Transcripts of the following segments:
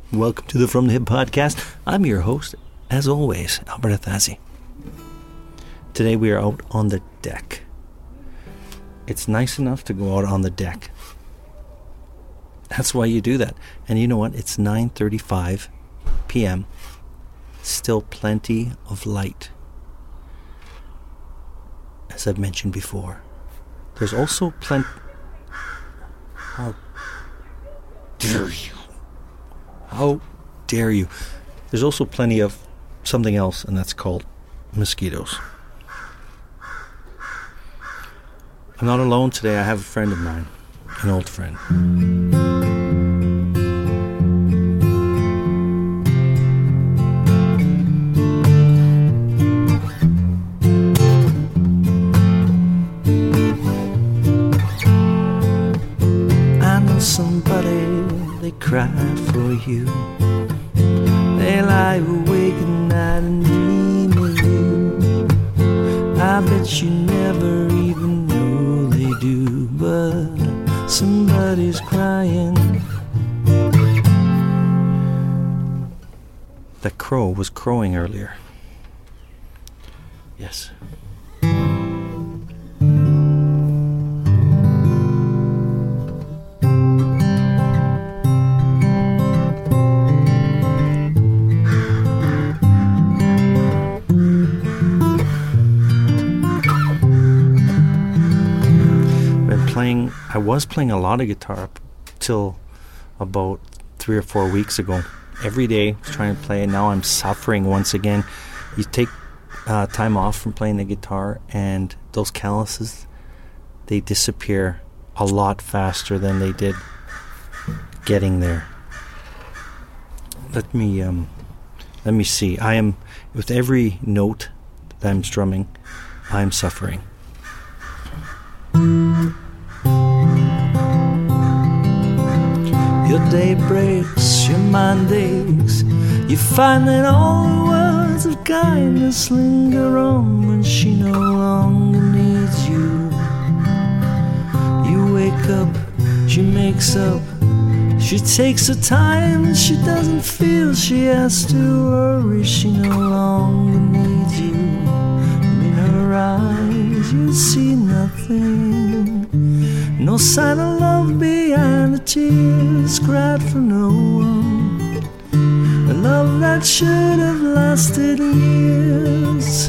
Welcome to the From the Hip podcast. I'm your host, as always, Alberta Thasi. Today we are out on the deck. It's nice enough to go out on the deck. That's why you do that. And you know what? It's 9:35 p.m. Still plenty of light. As I've mentioned before. There's also plenty... How dare you? How dare you? There's also plenty of something else, and that's called mosquitoes. I'm not alone today. I have a friend of mine, an old friend. I know somebody, they cry for you. They lie awake at night and dream of you. I bet you never even know they do, but somebody's crying. The crow was crowing earlier. Yes. I was playing a lot of guitar up till about 3 or 4 weeks ago. Every day I was trying to play, and now I'm suffering once again. You take time off from playing the guitar, and those calluses, they disappear a lot faster than they did getting there. Let me see. I am, with every note that I'm strumming, I'm suffering. Your day breaks, your mind aches. You find that all the words of kindness linger on when she no longer needs you. You wake up, she makes up. She takes her time and she doesn't feel she has to worry. She no longer needs you. And in her eyes you see nothing. No sign of love behind the tears cried for no one. A love that should have lasted years.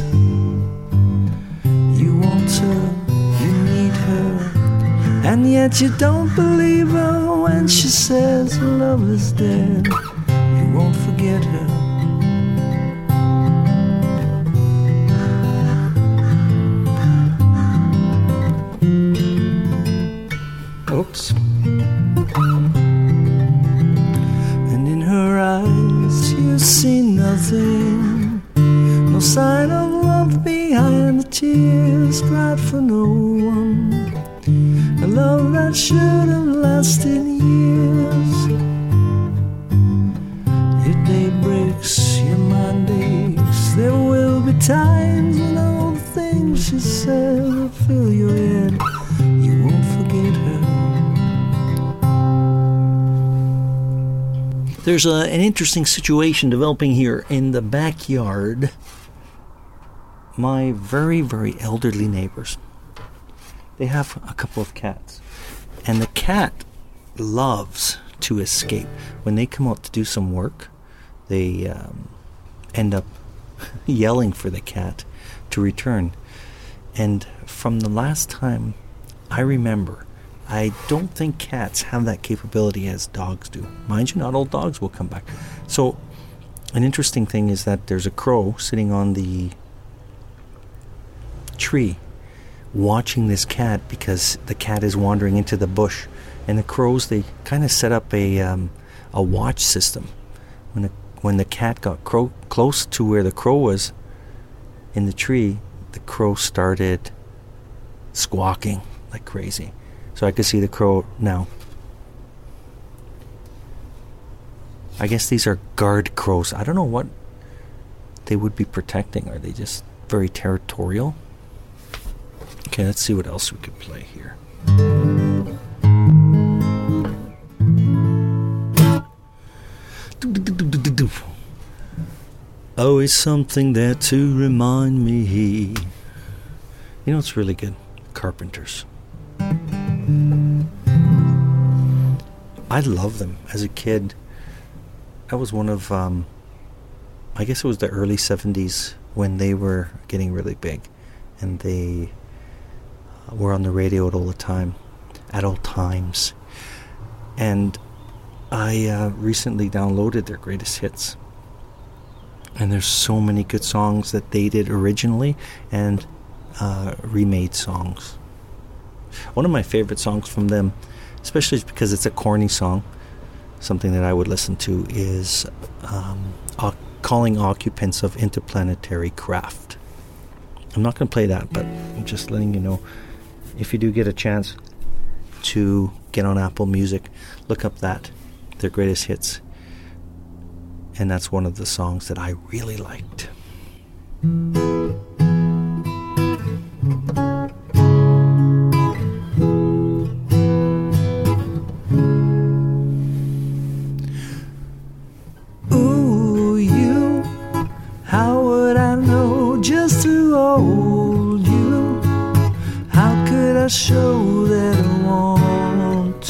You want her, you need her, and yet you don't believe her when she says love is dead. You won't forget her. Oops. And in her eyes you see nothing. No sign of love behind the tears cried for no one. A love that should have lasted years. Your day breaks, your mind aches. There will be times when all the things she said will fill your head. You won't forget her. There's an interesting situation developing here in the backyard. My very, very elderly neighbors, they have a couple of cats. And the cat loves to escape. When they come out to do some work, they end up yelling for the cat to return. And from the last time I remember, I don't think cats have that capability as dogs do. Mind you, not all dogs will come back. So, an interesting thing is that there's a crow sitting on the tree watching this cat because the cat is wandering into the bush. And the crows, they kind of set up a watch system. When the cat got close to where the crow was in the tree, the crow started squawking like crazy. So I could see the crow now. I guess these are guard crows. I don't know what they would be protecting. Are they just very territorial? Okay, let's see what else we could play here. Always something there to remind me. You know, it's really good. Carpenters. I love them as a kid. I was one of, I guess it was the early 70s when they were getting really big. And they were on the radio at all times. And I recently downloaded their greatest hits. And there's so many good songs that they did originally and remade songs. One of my favorite songs from them, especially because it's a corny song, something that I would listen to, is Calling Occupants of Interplanetary Craft. I'm not going to play that, but I'm just letting you know, if you do get a chance to get on Apple Music, look up their greatest hits. And that's one of the songs that I really liked. Ooh, you, how would I know just to hold you? How could I show that I want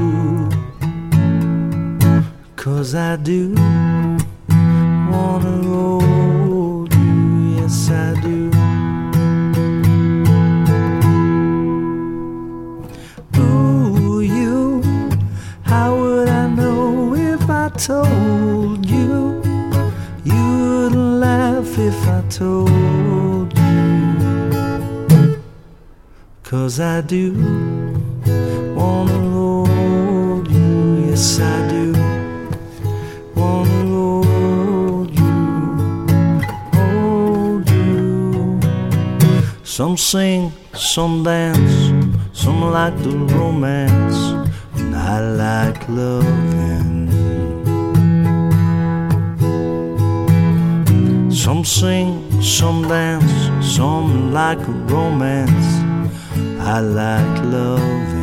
to? 'Cause I do wanna hold you, yes I do. Ooh, you, how would I know if I told you? You wouldn't laugh if I told you. 'Cause I do wanna hold you, yes I do. Wanna hold you. Some sing, some dance, some like the romance, and I like loving. Some sing, some dance, some like a romance, I like loving.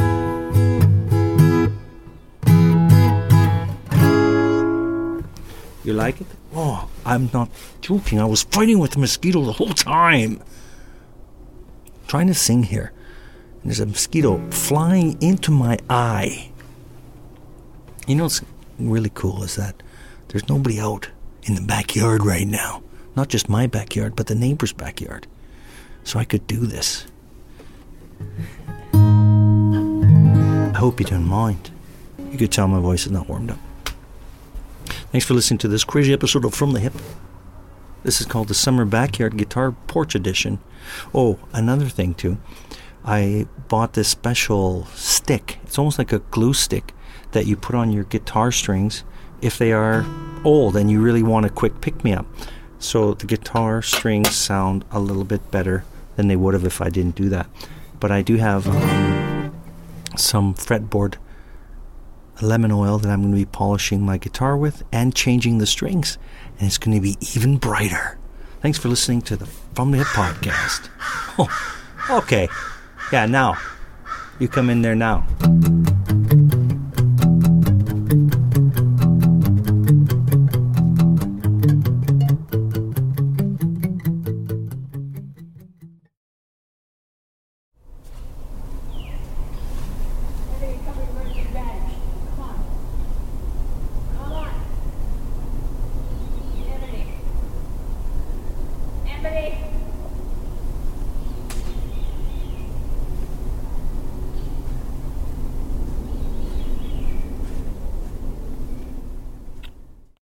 You like it? Oh, I'm not joking. I was fighting with the mosquito the whole time. Trying to sing here. And there's a mosquito flying into my eye. You know what's really cool is that there's nobody out in the backyard right now. Not just my backyard, but the neighbor's backyard. So I could do this. I hope you don't mind. You could tell my voice is not warmed up. Thanks for listening to this crazy episode of From the Hip. This is called the Summer Backyard Guitar Porch Edition. Oh, another thing too. I bought this special stick. It's almost like a glue stick that you put on your guitar strings if they are old and you really want a quick pick-me-up. So the guitar strings sound a little bit better than they would have if I didn't do that. But I do have some fretboard lemon oil that I'm going to be polishing my guitar with and changing the strings, and it's going to be even brighter. Thanks for listening to the From the Hip podcast. Oh, okay. Yeah, now. You come in there now. Anthony.